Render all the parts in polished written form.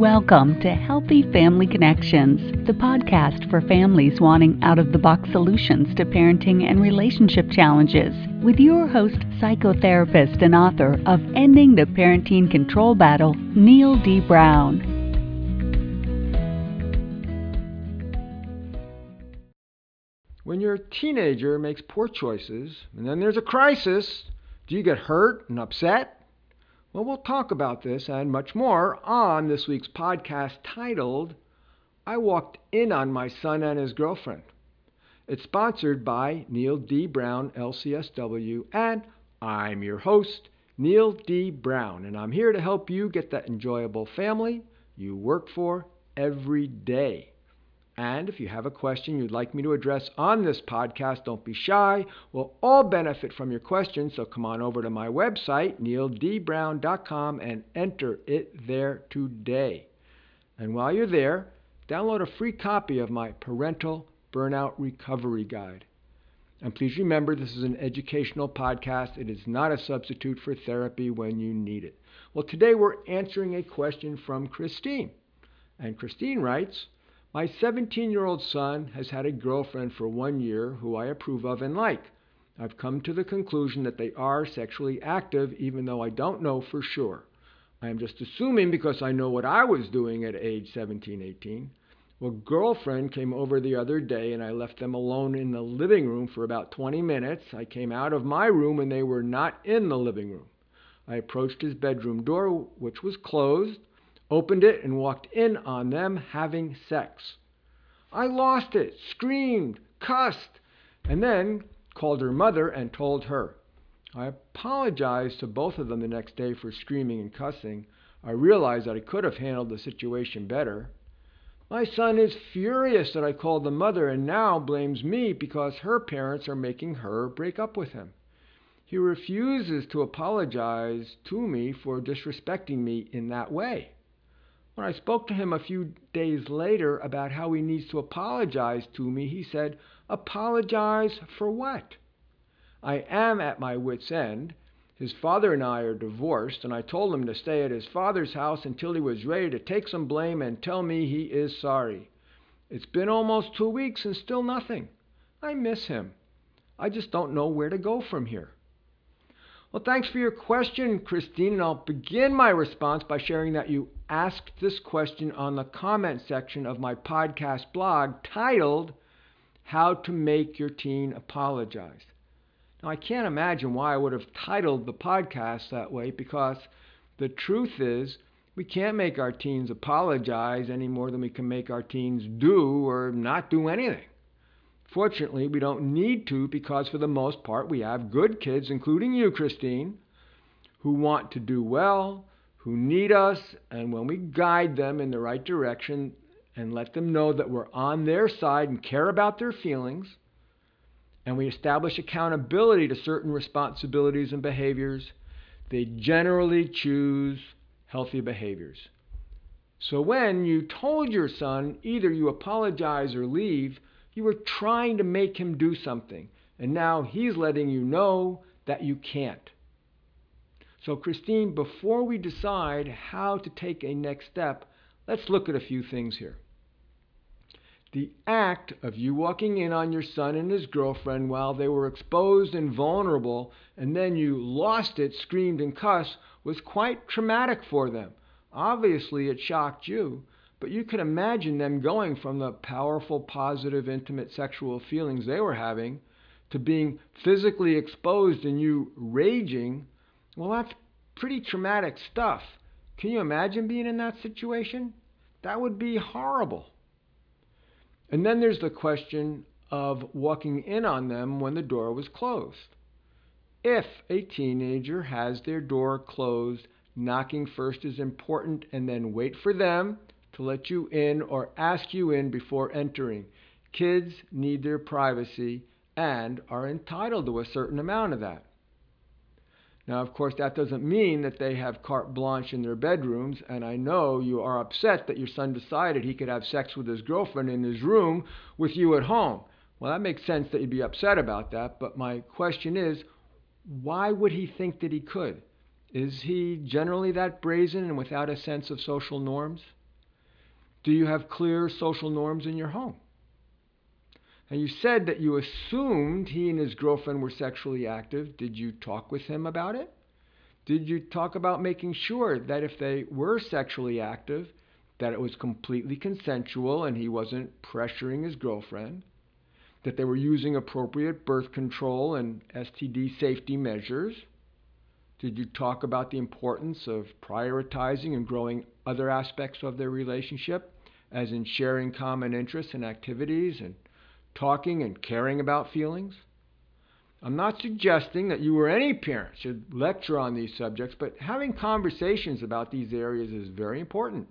Welcome to Healthy Family Connections, the podcast for families wanting out-of-the-box solutions to parenting and relationship challenges, with your host, psychotherapist and author of Ending the Parenting Control Battle, Neil D. Brown. When your teenager makes poor choices and then there's a crisis, do you get hurt and upset? Well, we'll talk about this and much more on this week's podcast titled, I Walked In on My Son and His Girlfriend. It's sponsored by Neil D. Brown, LCSW, and I'm your host, Neil D. Brown, and I'm here to help you get that enjoyable family you work for every day. And if you have a question you'd like me to address on this podcast, don't be shy. We'll all benefit from your questions, so come on over to my website, neildbrown.com, and enter it there today. And while you're there, download a free copy of my Parental Burnout Recovery Guide. And please remember, this is an educational podcast. It is not a substitute for therapy when you need it. Well, today we're answering a question from Christine. And Christine writes, my 17-year-old son has had a girlfriend for 1 year who I approve of and like. I've come to the conclusion that they are sexually active, even though I don't know for sure. I am just assuming because I know what I was doing at age 17, 18. Well, girlfriend came over the other day and I left them alone in the living room for about 20 minutes. I came out of my room and they were not in the living room. I approached his bedroom door, which was closed, opened it, and walked in on them having sex. I lost it, screamed, cussed, and then called her mother and told her. I apologized to both of them the next day for screaming and cussing. I realized that I could have handled the situation better. My son is furious that I called the mother and now blames me because her parents are making her break up with him. He refuses to apologize to me for disrespecting me in that way. When I spoke to him a few days later about how he needs to apologize to me, he said, apologize for what? I am at my wit's end. His father and I are divorced, and I told him to stay at his father's house until he was ready to take some blame and tell me he is sorry. It's been almost 2 weeks and still nothing. I miss him. I just don't know where to go from here. Well, thanks for your question, Christine, and I'll begin my response by sharing that you asked this question on the comment section of my podcast blog titled, How to Make Your Teen Apologize. Now, I can't imagine why I would have titled the podcast that way, because the truth is we can't make our teens apologize any more than we can make our teens do or not do anything. Fortunately, we don't need to, because for the most part we have good kids, including you, Christine, who want to do well, who need us, and when we guide them in the right direction and let them know that we're on their side and care about their feelings, and we establish accountability to certain responsibilities and behaviors, they generally choose healthy behaviors. So when you told your son either you apologize or leave, you were trying to make him do something, and now he's letting you know that you can't. So Christine, before we decide how to take a next step, let's look at a few things here. The act of you walking in on your son and his girlfriend while they were exposed and vulnerable, and then you lost it, screamed and cussed, was quite traumatic for them. Obviously, it shocked you, but you can imagine them going from the powerful, positive, intimate sexual feelings they were having to being physically exposed and you raging. Well, that's pretty traumatic stuff. Can you imagine being in that situation? That would be horrible. And then there's the question of walking in on them when the door was closed. If a teenager has their door closed, knocking first is important, and then wait for them to let you in or ask you in before entering. Kids need their privacy and are entitled to a certain amount of that. Now, of course, that doesn't mean that they have carte blanche in their bedrooms, and I know you are upset that your son decided he could have sex with his girlfriend in his room with you at home. Well, that makes sense that you'd be upset about that, but my question is, why would he think that he could? Is he generally that brazen and without a sense of social norms? Do you have clear social norms in your home? And you said that you assumed he and his girlfriend were sexually active. Did you talk with him about it? Did you talk about making sure that if they were sexually active, that it was completely consensual and he wasn't pressuring his girlfriend? That they were using appropriate birth control and STD safety measures? Did you talk about the importance of prioritizing and growing other aspects of their relationship, as in sharing common interests and activities and talking and caring about feelings? I'm not suggesting that you or any parent should lecture on these subjects, but having conversations about these areas is very important.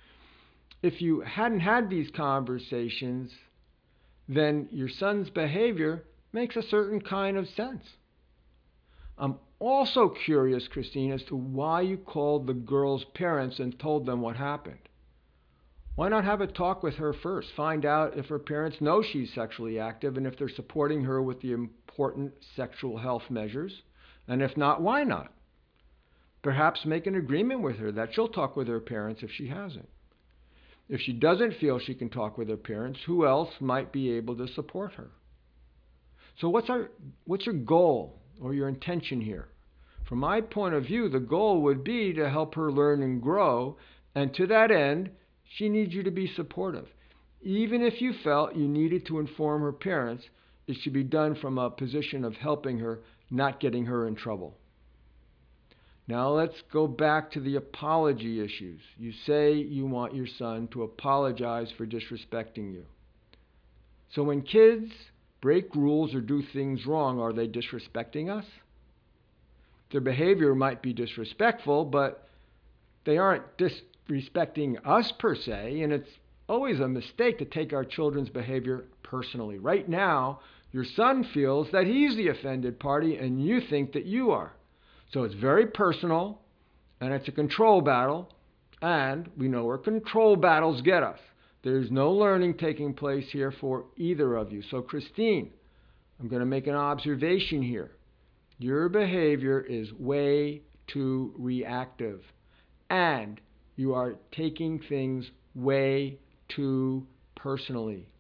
If you hadn't had these conversations, then your son's behavior makes a certain kind of sense. I'm also curious, Christine, as to why you called the girl's parents and told them what happened. Why not have a talk with her first? Find out if her parents know she's sexually active and if they're supporting her with the important sexual health measures. And if not, why not? Perhaps make an agreement with her that she'll talk with her parents if she hasn't. If she doesn't feel she can talk with her parents, who else might be able to support her? So what's your goal or your intention here? From my point of view, the goal would be to help her learn and grow, and to that end, she needs you to be supportive. Even if you felt you needed to inform her parents, it should be done from a position of helping her, not getting her in trouble. Now let's go back to the apology issues. You say you want your son to apologize for disrespecting you. So when kids break rules or do things wrong, are they disrespecting us? Their behavior might be disrespectful, but they aren't disrespecting us per se, and it's always a mistake to take our children's behavior personally. Right now, your son feels that he's the offended party and you think that you are. So it's very personal, and it's a control battle, and we know where control battles get us. There's no learning taking place here for either of you. So Christine, I'm going to make an observation here. Your behavior is way too reactive, and you are taking things way too personally.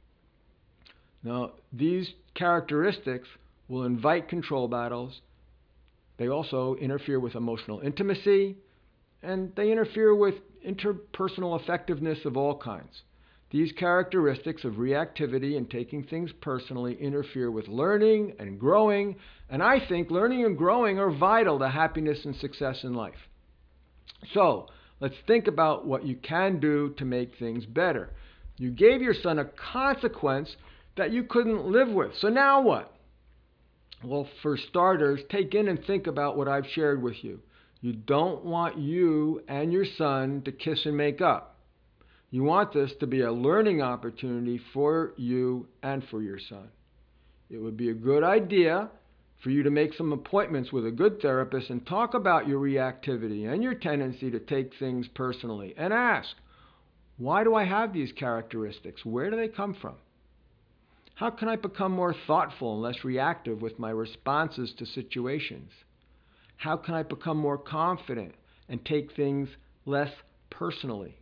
Now, these characteristics will invite control battles. They also interfere with emotional intimacy, and they interfere with interpersonal effectiveness of all kinds. These characteristics of reactivity and taking things personally interfere with learning and growing, and I think learning and growing are vital to happiness and success in life. So, let's think about what you can do to make things better. You gave your son a consequence that you couldn't live with. So now what? Well, for starters, take in and think about what I've shared with you. You don't want you and your son to kiss and make up. You want this to be a learning opportunity for you and for your son. It would be a good idea for you to make some appointments with a good therapist and talk about your reactivity and your tendency to take things personally, and ask, why do I have these characteristics? Where do they come from? How can I become more thoughtful and less reactive with my responses to situations? How can I become more confident and take things less personally?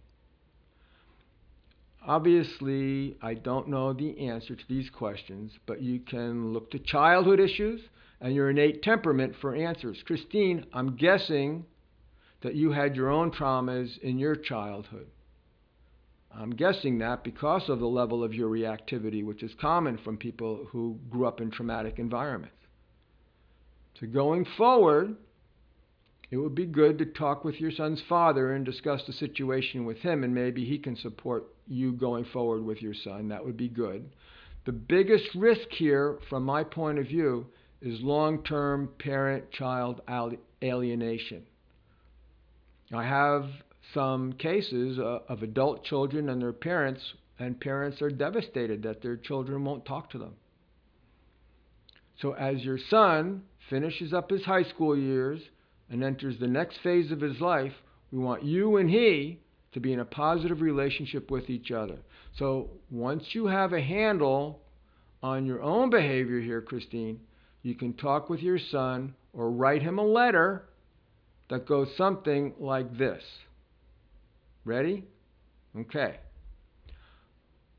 Obviously, I don't know the answer to these questions, but you can look to childhood issues and your innate temperament for answers. Christine, I'm guessing that you had your own traumas in your childhood. I'm guessing that because of the level of your reactivity, which is common from people who grew up in traumatic environments. So going forward, it would be good to talk with your son's father and discuss the situation with him, and maybe he can support you going forward with your son. That would be good. The biggest risk here, from my point of view, is long-term parent-child alienation. I have some cases of adult children and their parents, and parents are devastated that their children won't talk to them. So as your son finishes up his high school years and enters the next phase of his life, we want you and he to be in a positive relationship with each other. So once you have a handle on your own behavior here, Christine, you can talk with your son or write him a letter that goes something like this. Ready? Okay.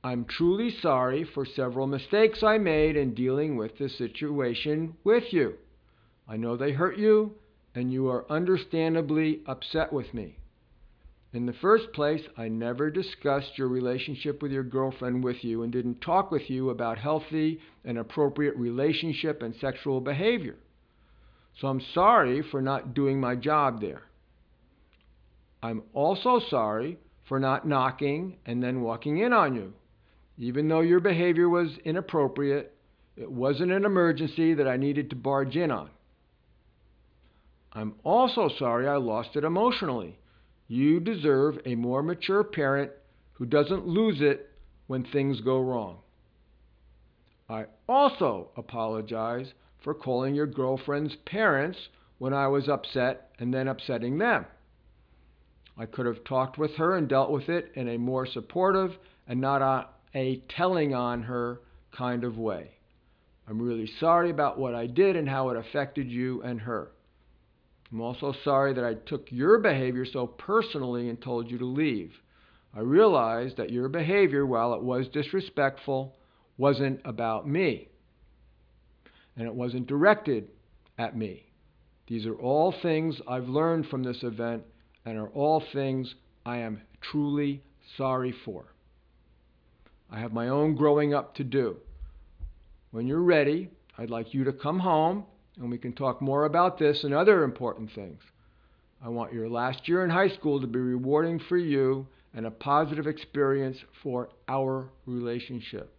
I'm truly sorry for several mistakes I made in dealing with this situation with you. I know they hurt you, and you are understandably upset with me. In the first place, I never discussed your relationship with your girlfriend with you and didn't talk with you about healthy and appropriate relationship and sexual behavior. So I'm sorry for not doing my job there. I'm also sorry for not knocking and then walking in on you. Even though your behavior was inappropriate, it wasn't an emergency that I needed to barge in on. I'm also sorry I lost it emotionally. You deserve a more mature parent who doesn't lose it when things go wrong. I also apologize for calling your girlfriend's parents when I was upset and then upsetting them. I could have talked with her and dealt with it in a more supportive and not a telling on her kind of way. I'm really sorry about what I did and how it affected you and her. I'm also sorry that I took your behavior so personally and told you to leave. I realized that your behavior, while it was disrespectful, wasn't about me. And it wasn't directed at me. These are all things I've learned from this event and are all things I am truly sorry for. I have my own growing up to do. When you're ready, I'd like you to come home and we can talk more about this and other important things. I want your last year in high school to be rewarding for you and a positive experience for our relationship.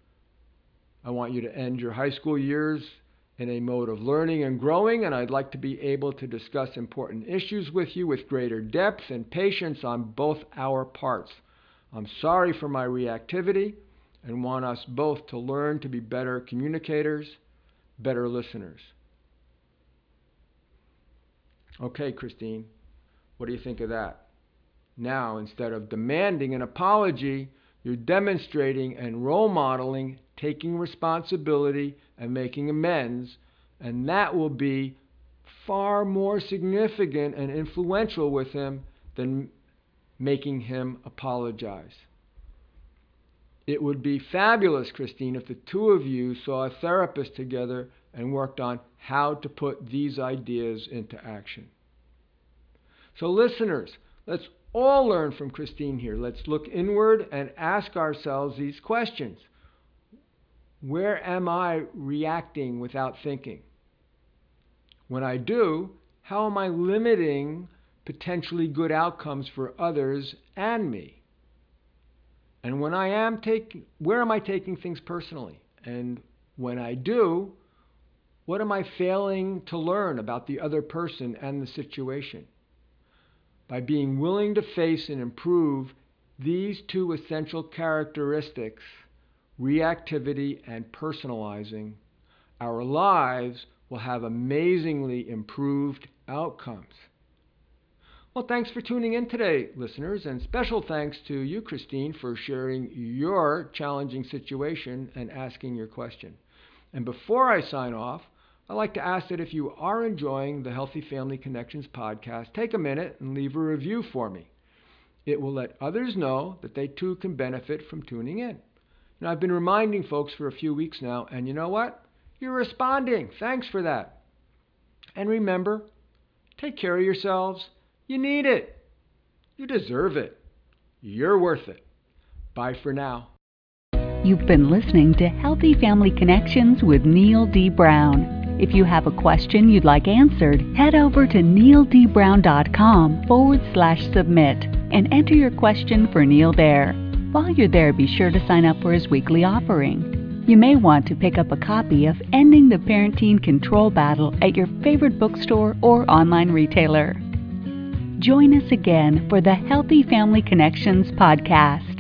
I want you to end your high school years in a mode of learning and growing, and I'd like to be able to discuss important issues with you with greater depth and patience on both our parts. I'm sorry for my reactivity and want us both to learn to be better communicators, better listeners. Okay, Christine, what do you think of that? Now, instead of demanding an apology, you're demonstrating and role modeling taking responsibility and making amends, and that will be far more significant and influential with him than making him apologize. It would be fabulous, Christine, if the two of you saw a therapist together and worked on how to put these ideas into action. So listeners, let's all learn from Christine here. Let's look inward and ask ourselves these questions. Where am I reacting without thinking? When I do, how am I limiting potentially good outcomes for others and me? And when I am where am I taking things personally? And when I do, what am I failing to learn about the other person and the situation? By being willing to face and improve these two essential characteristics, reactivity and personalizing, our lives will have amazingly improved outcomes. Well, thanks for tuning in today, listeners, and special thanks to you, Christine, for sharing your challenging situation and asking your question. And before I sign off, I'd like to ask that if you are enjoying the Healthy Family Connections podcast, take a minute and leave a review for me. It will let others know that they too can benefit from tuning in. Now, I've been reminding folks for a few weeks now, and you know what? You're responding. Thanks for that. And remember, take care of yourselves. You need it. You deserve it. You're worth it. Bye for now. You've been listening to Healthy Family Connections with Neil D. Brown. If you have a question you'd like answered, head over to neildbrown.com/submit and enter your question for Neil there. While you're there, be sure to sign up for his weekly offering. You may want to pick up a copy of Ending the Parent-Teen Control Battle at your favorite bookstore or online retailer. Join us again for the Healthy Family Connections podcast.